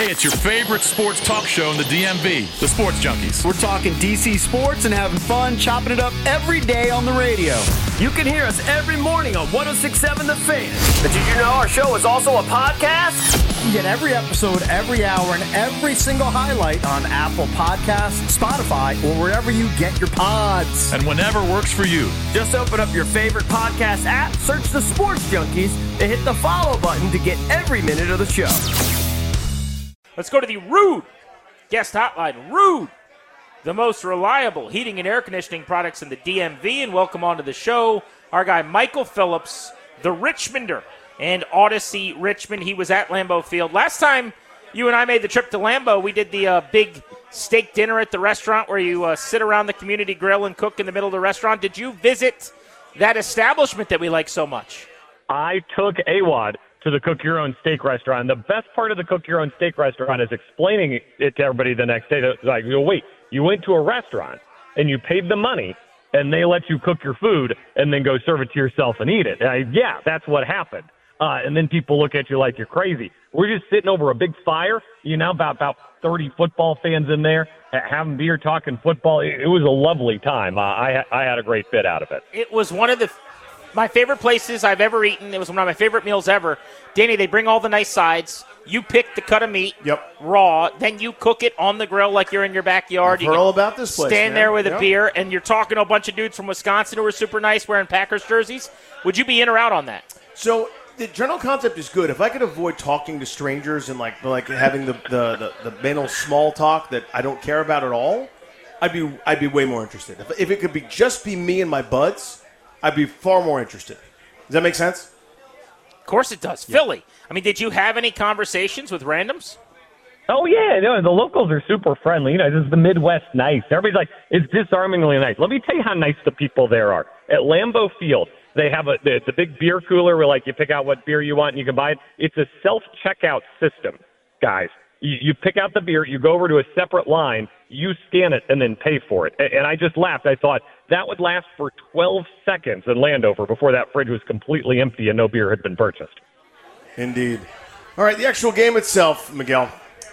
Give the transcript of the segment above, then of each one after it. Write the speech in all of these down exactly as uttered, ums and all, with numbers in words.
Hey, it's your favorite sports talk show in the D M V, the Sports Junkies. We're talking D C sports and having fun, chopping it up every day on the radio. You can hear us every morning on one oh six point seven The Fan. But did you know our show is also a podcast? You get every episode, every hour, and every single highlight on Apple Podcasts, Spotify, or wherever you get your pods. And whenever works for you. Just open up your favorite podcast app, search the Sports Junkies, and hit the follow button to get every minute of the show. Let's go to the Rude guest hotline. Rude, the most reliable heating and air conditioning products in the D M V. And welcome onto the show, our guy Michael Phillips, the Richmonder and Odyssey Richmond. He was at Lambeau Field. Last time you and I made the trip to Lambeau, we did the uh, big steak dinner at the restaurant where you uh, sit around the community grill and cook in the middle of the restaurant. Did you visit that establishment that we like so much? I took A W O D to the cook-your-own-steak restaurant. The best part of the cook-your-own-steak restaurant is explaining it to everybody the next day. It's like, wait, you went to a restaurant, and you paid the money, and they let you cook your food, and then go serve it to yourself and eat it. Uh, yeah, that's what happened. Uh, and then people look at you like you're crazy. We're just sitting over a big fire, you know, about, about thirty football fans in there, having beer, talking football. It, it was a lovely time. Uh, I, I had a great bit out of it. It was one of the my favorite places I've ever eaten. It was one of my favorite meals ever. Danny, they bring all the nice sides. You pick the cut of meat yep. raw. Then you cook it on the grill like you're in your backyard. I've heard all about this place, Stand man. there with yep. a beer, and you're talking to a bunch of dudes from Wisconsin who are super nice wearing Packers jerseys. Would you be in or out on that? So the general concept is good. If I could avoid talking to strangers and like like having the, the, the, the banal small talk that I don't care about at all, I'd be I'd be way more interested. If, if it could be just be me and my buds, I'd be far more interested. Does that make sense? Of course it does. Yeah. Philly. I mean, did you have any conversations with randoms? Oh, yeah. No, the locals are super friendly. You know, this is the Midwest nice. Everybody's like, it's disarmingly nice. Let me tell you how nice the people there are. At Lambeau Field, they have a it's a big beer cooler where, like, you pick out what beer you want and you can buy it. It's a self-checkout system, guys. You, you pick out the beer, you go over to a separate line, you scan it, and then pay for it. And I just laughed. I thought that would last for twelve seconds in Landover before that fridge was completely empty and no beer had been purchased. Indeed. All right, the actual game itself, Miguel.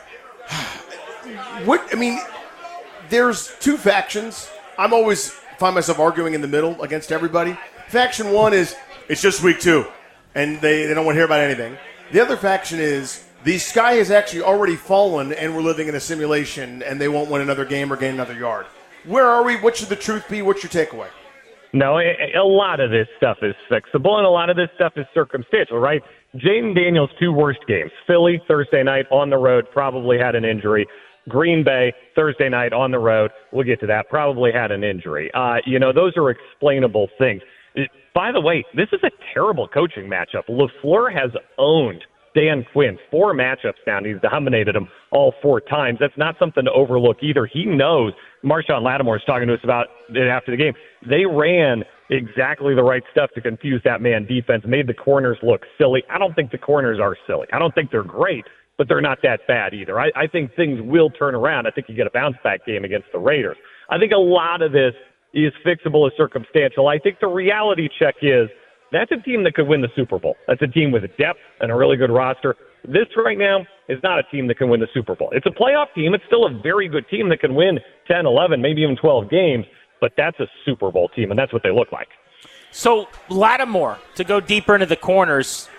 What I mean, there's two factions. I'm always find myself arguing in the middle against everybody. Faction one is, it's just week two, and they, they don't want to hear about anything. The other faction is, the sky has actually already fallen, and we're living in a simulation, and they won't win another game or gain another yard. Where are we? What should the truth be? What's your takeaway? No, a lot of this stuff is fixable, and a lot of this stuff is circumstantial, right? Jaden Daniels' two worst games. Philly, Thursday night on the road, probably had an injury. Green Bay, Thursday night on the road, we'll get to that, probably had an injury. Uh, you know, those are explainable things. By the way, this is a terrible coaching matchup. LaFleur has owned Dan Quinn four matchups now, and he's dominated them all four times. That's not something to overlook either. He knows. Marshawn Lattimore is talking to us about it after the game. They ran exactly the right stuff to confuse that man defense, made the corners look silly. I don't think the corners are silly. I don't think they're great, but they're not that bad either. I, I think things will turn around. I think you get a bounce-back game against the Raiders. I think a lot of this is fixable as circumstantial. I think the reality check is that's a team that could win the Super Bowl. That's a team with depth and a really good roster. This right now is not a team that can win the Super Bowl. It's a playoff team. It's still a very good team that can win ten, eleven, maybe even twelve games, but that's a Super Bowl team, and that's what they look like. So Lattimore, to go deeper into the corners,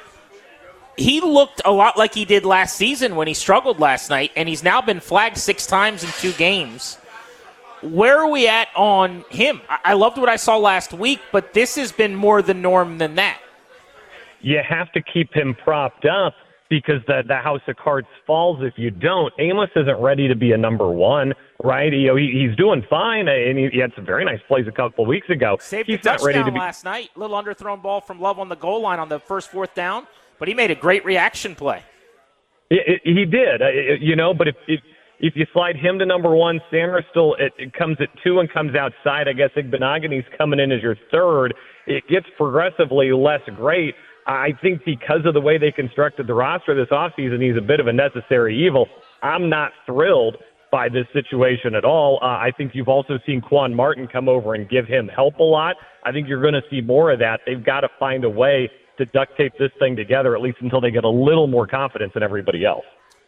he looked a lot like he did last season when he struggled last night, and he's now been flagged six times in two games. Where are we at on him? I loved what I saw last week, but this has been more the norm than that. You have to keep him propped up because the, the house of cards falls if you don't. Amos isn't ready to be a number one, right? He, he, he's doing fine, and he, he had some very nice plays a couple of weeks ago. Saved he's a touchdown not ready to be- last night. Little underthrown ball from Love on the goal line on the first fourth down, but he made a great reaction play. It, it, he did, it, you know, but if, if If you slide him to number one, Sanders still it, it comes at two and comes outside. I guess Igbenogany's coming in as your third. It gets progressively less great. I think because of the way they constructed the roster this offseason, he's a bit of a necessary evil. I'm not thrilled by this situation at all. Uh, I think you've also seen Quan Martin come over and give him help a lot. I think you're going to see more of that. They've got to find a way to duct tape this thing together, at least until they get a little more confidence in everybody else.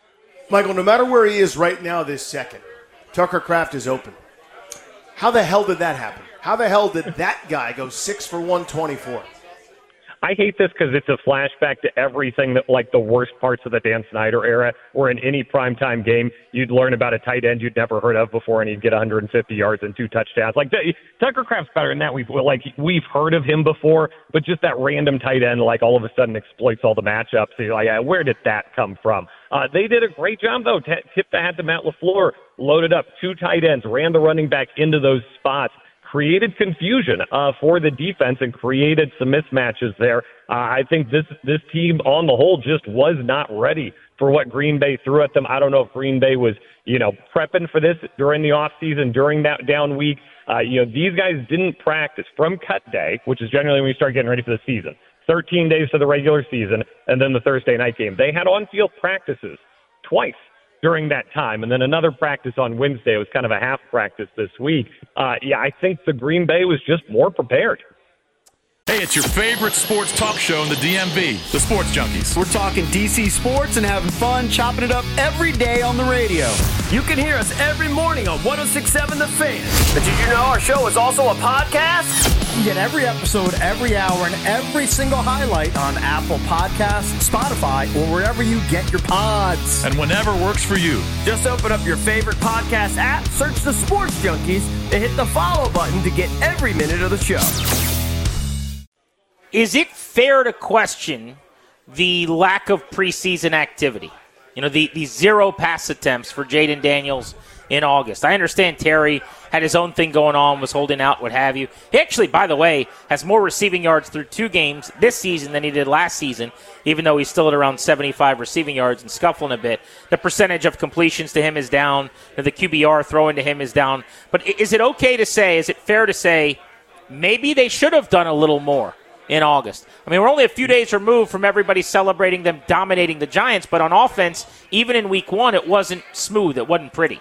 Michael, no matter where he is right now this second, Tucker Kraft is open. How the hell did that happen? How the hell did that guy go six for one twenty-four? I hate this because it's a flashback to everything that, like, the worst parts of the Dan Snyder era, where in any primetime game, you'd learn about a tight end you'd never heard of before, and he'd get one hundred fifty yards and two touchdowns. Like, Tucker Kraft's better than that. We've, like, we've heard of him before, but just that random tight end, like, all of a sudden exploits all the matchups. So you're like, yeah, where did that come from? Uh, they did a great job, though. T- tip the hat to Matt LaFleur. Loaded up two tight ends, ran the running back into those spots, created confusion uh, for the defense and created some mismatches there. Uh, I think this this team on the whole just was not ready for what Green Bay threw at them. I don't know if Green Bay was, you know, prepping for this during the offseason, during that down week. Uh, you know, these guys didn't practice from cut day, which is generally when we start getting ready for the season. thirteen days to the regular season, and then the Thursday night game. They had on-field practices twice during that time, and then another practice on Wednesday. It was kind of a half practice this week. Uh, yeah, I think the Green Bay was just more prepared. Hey, it's your favorite sports talk show in the D M V, the Sports Junkies. We're talking D C sports and having fun, chopping it up every day on the radio. You can hear us every morning on one oh six point seven The Fan. But did you know our show is also a podcast? You get every episode, every hour, and every single highlight on Apple Podcasts, Spotify, or wherever you get your pods. And whenever works for you. Just open up your favorite podcast app, search the Sports Junkies, and hit the follow button to get every minute of the show. Is it fair to question the lack of preseason activity? You know, the, the zero pass attempts for Jaden Daniels in August. I understand Terry had his own thing going on, was holding out, what have you. He actually, by the way, has more receiving yards through two games this season than he did last season, even though he's still at around seventy-five receiving yards and scuffling a bit. The percentage of completions to him is down. The Q B R throwing to him is down. But is it okay to say, is it fair to say, maybe they should have done a little more in August? I mean, we're only a few days removed from everybody celebrating them dominating the Giants, but on offense, even in week one, it wasn't smooth. It wasn't pretty.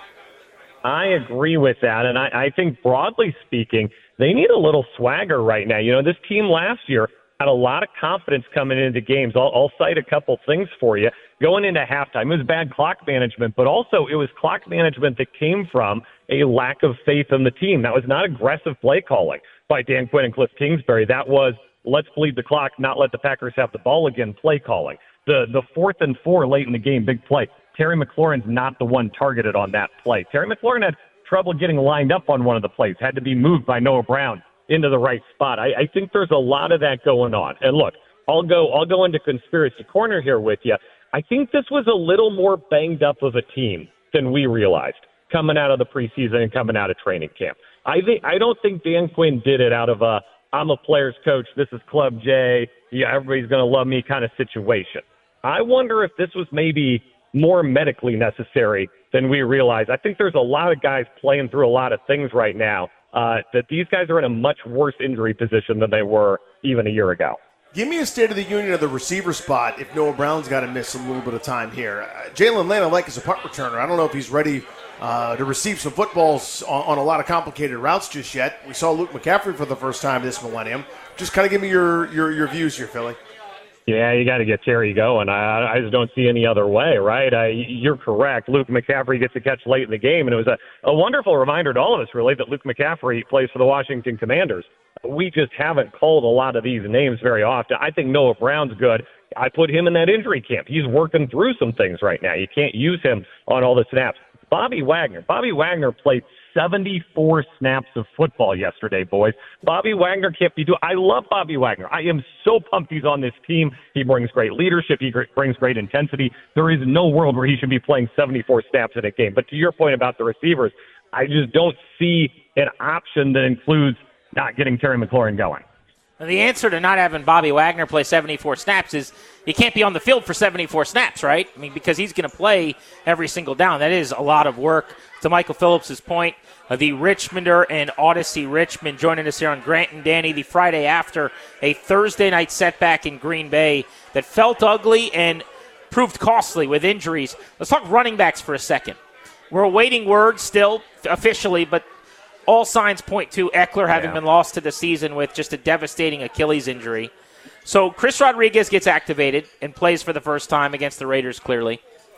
I agree with that, and I, I think broadly speaking, they need a little swagger right now. You know, this team last year had a lot of confidence coming into games. I'll, I'll cite a couple things for you. Going into halftime, it was bad clock management, but also it was clock management that came from a lack of faith in the team. That was not aggressive play calling by Dan Quinn and Cliff Kingsbury. That was, let's bleed the clock, not let the Packers have the ball again, play calling. The the fourth and four late in the game, big play. Terry McLaurin's not the one targeted on that play. Terry McLaurin had trouble getting lined up on one of the plays, had to be moved by Noah Brown into the right spot. I, I think there's a lot of that going on. And look, I'll go I'll go into conspiracy corner here with you. I think this was a little more banged up of a team than we realized coming out of the preseason and coming out of training camp. I think I don't think Dan Quinn did it out of a I'm a player's coach, this is Club J, yeah, everybody's going to love me kind of situation. I wonder if this was maybe more medically necessary than we realize. I think there's a lot of guys playing through a lot of things right now uh, that these guys are in a much worse injury position than they were even a year ago. Give me a state of the union of the receiver spot if Noah Brown's got to miss a little bit of time here. Uh, Jalen Lane, I like as a punt returner. I don't know if he's ready uh, to receive some footballs on, on a lot of complicated routes just yet. We saw Luke McCaffrey for the first time this millennium. Just kind of give me your, your, your views here, Philly. Yeah, you got to get Terry going. I, I just don't see any other way, right? I, you're correct. Luke McCaffrey gets a catch late in the game, and it was a, a wonderful reminder to all of us, really, that Luke McCaffrey plays for the Washington Commanders. We just haven't called a lot of these names very often. I think Noah Brown's good. I put him in that injury camp. He's working through some things right now. You can't use him on all the snaps. Bobby Wagner. Bobby Wagner played seventy-four snaps of football yesterday, boys. Bobby Wagner can't be doing. I love Bobby Wagner. I am so pumped he's on this team. He brings great leadership. He gr- brings great intensity. There is no world where he should be playing seventy-four snaps in a game. But to your point about the receivers, I just don't see an option that includes not getting Terry McLaurin going. The answer to not having Bobby Wagner play seventy-four snaps is you can't be on the field for seventy-four snaps, right? I mean, because he's going to play every single down. That is a lot of work. To Michael Phillips' point, uh, the Richmonder and Odyssey Richmond joining us here on Grant and Danny the Friday after a Thursday night setback in Green Bay that felt ugly and proved costly with injuries. Let's talk running backs for a second. We're awaiting word still officially, but all signs point to Eckler having yeah. been lost to the season with just a devastating Achilles injury. So Chris Rodriguez gets activated and plays for the first time against the Raiders, clearly.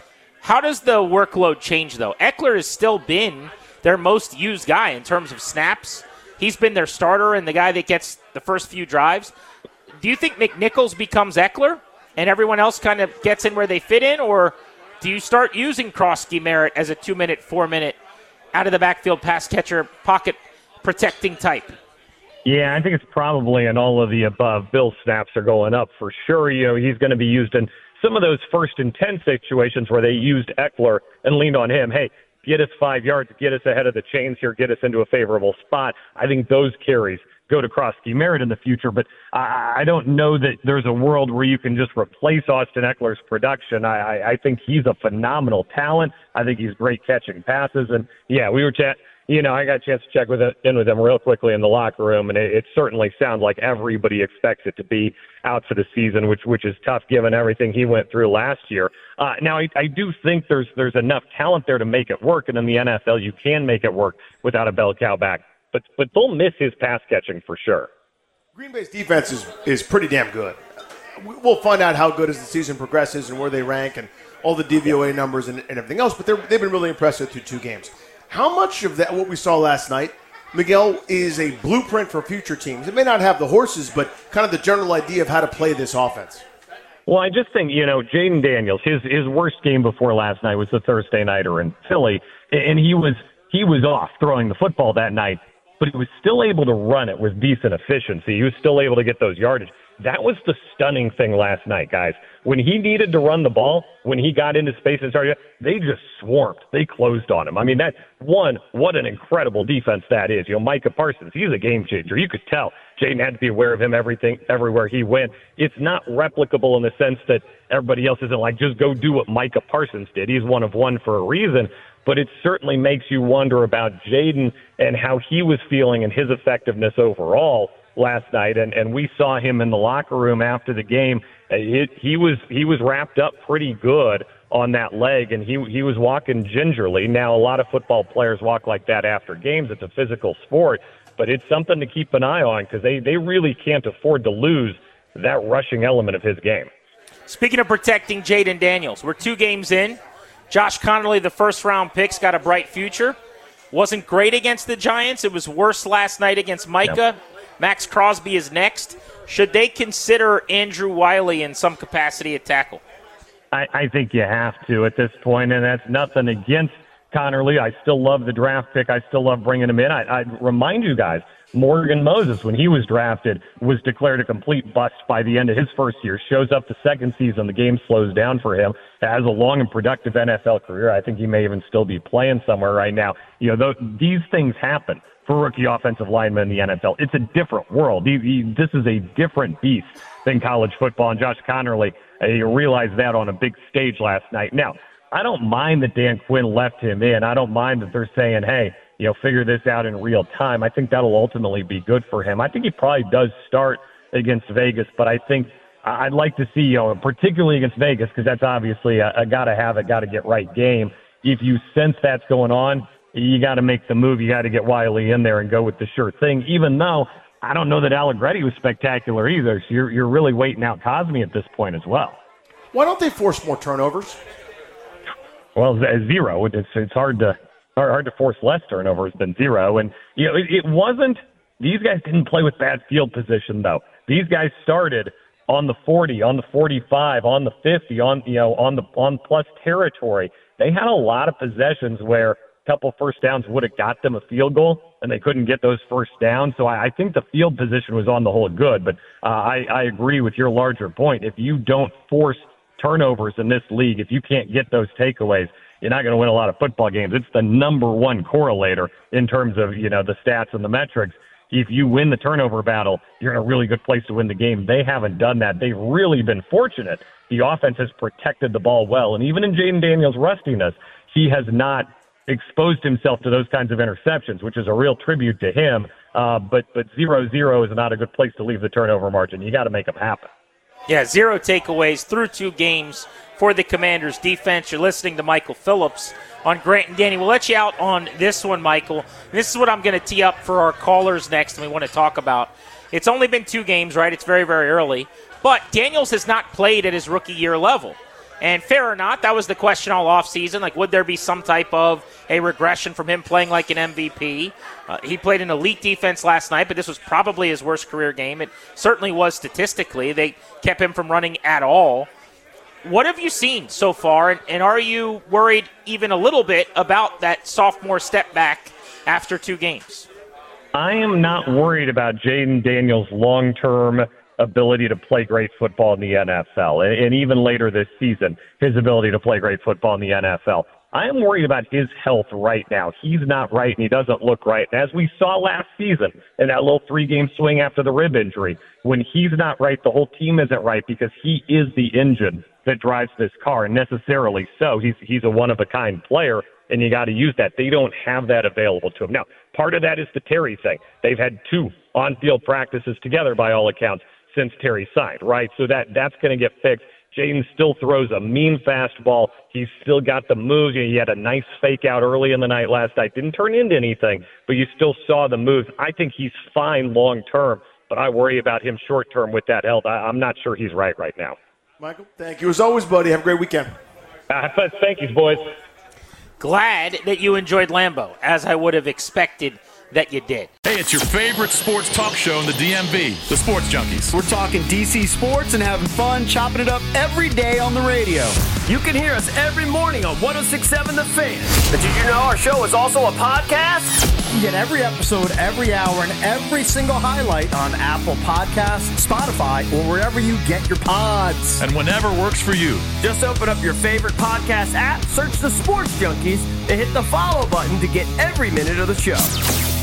How does the workload change, though? Eckler has still been their most used guy in terms of snaps. He's been their starter and the guy that gets the first few drives. Do you think McNichols becomes Eckler and everyone else kind of gets in where they fit in, or do you start using Krosky Merritt as a two-minute, four-minute, out-of-the-backfield pass catcher, pocket protecting type? Yeah, I think it's probably in all of the above. Bill's snaps are going up for sure. You know, he's going to be used in some of those first and ten situations where they used Eckler and leaned on him. Hey, get us five yards, get us ahead of the chains here, get us into a favorable spot. I think those carries go to Krosky Merritt in the future, but I, I don't know that there's a world where you can just replace Austin Eckler's production. I, I, I think he's a phenomenal talent. I think he's great catching passes. And, yeah, we were chat. You know, I got a chance to check with it, in with him real quickly in the locker room, and it, it certainly sounds like everybody expects it to be out for the season, which which is tough given everything he went through last year. Uh, now, I, I do think there's there's enough talent there to make it work, and in the N F L you can make it work without a bell cow back. But but they'll miss his pass catching for sure. Green Bay's defense is, is pretty damn good. We'll find out how good as the season progresses and where they rank and all the D V O A numbers and, and everything else, but they're, they've been really impressive through two games. How much of that, what we saw last night, Miguel, is a blueprint for future teams? It may not have the horses, but kind of the general idea of how to play this offense. Well, I just think, you know, Jaden Daniels, his his worst game before last night was the Thursday nighter in Philly, and he was he was off throwing the football that night, but he was still able to run it with decent efficiency. He was still able to get those yardage. That was the stunning thing last night, guys. When he needed to run the ball, when he got into space and started, they just swarmed. They closed on him. I mean, that one, what an incredible defense that is. You know, Micah Parsons, he's a game changer. You could tell Jaden had to be aware of him everything, everywhere he went. It's not replicable in the sense that everybody else isn't like, just go do what Micah Parsons did. He's one of one for a reason. But it certainly makes you wonder about Jaden and how he was feeling and his effectiveness overall last night, and, and we saw him in the locker room after the game. It, he was he was wrapped up pretty good on that leg, and he he was walking gingerly. Now, a lot of football players walk like that after games. It's a physical sport, but it's something to keep an eye on because they, they really can't afford to lose that rushing element of his game. Speaking of protecting Jaden Daniels, we're two games in. Josh Connolly, the first-round pick's got a bright future. Wasn't great against the Giants. It was worse last night against Micah. Yep. Max Crosby is next. Should they consider Andrew Wiley in some capacity at tackle? I, I think you have to at this point, and that's nothing against Connerly. I still love the draft pick. I still love bringing him in. I, I remind you guys, Morgan Moses, when he was drafted, was declared a complete bust by the end of his first year. Shows up the second season, the game slows down for him. Has a long and productive N F L career. I think he may even still be playing somewhere right now. You know, those, these things happen for rookie offensive linemen in the N F L. It's a different world. He, he, this is a different beast than college football, and Josh Connerly, uh, you realized that on a big stage last night. Now, I don't mind that Dan Quinn left him in. I don't mind that they're saying, hey, you know, figure this out in real time. I think that'll ultimately be good for him. I think he probably does start against Vegas, but I think I'd like to see, you know, particularly against Vegas, because that's obviously a, a got to have it, got to get right game. If you sense that's going on, you got to make the move. You got to get Wiley in there and go with the sure thing, even though I don't know that Allegretti was spectacular either. So you're, you're really waiting out Cosme at this point as well. Why don't they force more turnovers? Well, zero. It's, it's hard to hard to force less turnovers than zero. And, you know, it, it wasn't – these guys didn't play with bad field position, though. These guys started on the forty, on the forty-five, on the fifty, on, you know, on the on plus territory. They had a lot of possessions where – couple first downs would have got them a field goal, and they couldn't get those first downs. So I, I think the field position was on the whole good. But uh, I, I agree with your larger point. If you don't force turnovers in this league, if you can't get those takeaways, you're not going to win a lot of football games. It's the number one correlator in terms of, you know, the stats and the metrics. If you win the turnover battle, you're in a really good place to win the game. They haven't done that. They've really been fortunate. The offense has protected the ball well. And even in Jaden Daniels' rustiness, he has not exposed himself to those kinds of interceptions, which is a real tribute to him. Uh, but but zero zero is not a good place to leave the turnover margin. You got to make them happen. Yeah, zero takeaways through two games for the Commanders defense. You're listening to Michael Phillips on Grant and Danny. We'll let you out on this one, Michael. This is what I'm going to tee up for our callers next and we want to talk about. It's only been two games, right? It's very, very early. But Daniels has not played at his rookie year level. And fair or not, that was the question all offseason. Like, would there be some type of a regression from him playing like an M V P? Uh, he played an elite defense last night, but this was probably his worst career game. It certainly was statistically. They kept him from running at all. What have you seen so far, and, and are you worried even a little bit about that sophomore step back after two games? I am not worried about Jayden Daniels' long-term ability to play great football in the N F L, and even later this season, his ability to play great football in the N F L. I am worried about his health right now. He's not right, and he doesn't look right. And as we saw last season in that little three-game swing after the rib injury, when he's not right, the whole team isn't right because he is the engine that drives this car, and necessarily so. He's, he's a one-of-a-kind player, and you got to use that. They don't have that available to him. Now, part of that is the Terry thing. They've had two on-field practices together, by all accounts, since Terry signed, right? So that that's going to get fixed. Jayden still throws a mean fastball. He's still got the moves. He had a nice fake out early in the night last night. Didn't turn into anything, but you still saw the moves. I think he's fine long-term, but I worry about him short-term with that health. I, I'm not sure he's right right now. Michael, thank you. As always, buddy, have a great weekend. Uh, thank you, boys. Glad that you enjoyed Lambeau, as I would have expected that you did. Hey, it's your favorite sports talk show in the D M V, the Sports Junkies. We're talking D C sports and having fun, chopping it up every day on the radio. You can hear us every morning on one oh six point seven The Fan. But did you know our show is also a podcast? You get every episode, every hour, and every single highlight on Apple Podcasts, Spotify, or wherever you get your pods. And whenever works for you. Just open up your favorite podcast app, search The Sports Junkies, and hit the follow button to get every minute of the show.